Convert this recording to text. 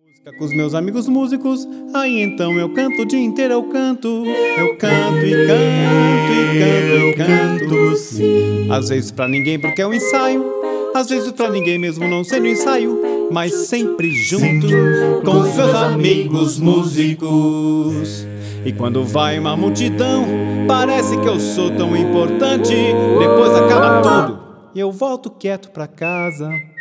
Com os meus amigos músicos, aí então eu canto o dia inteiro, eu canto e canto e canto e canto, sim. Às vezes pra ninguém porque é um ensaio, às vezes pra ninguém mesmo não sendo ensaio, mas sempre junto com os meus amigos músicos. E quando vai uma multidão, parece que eu sou tão importante, depois acaba tudo e eu volto quieto pra casa.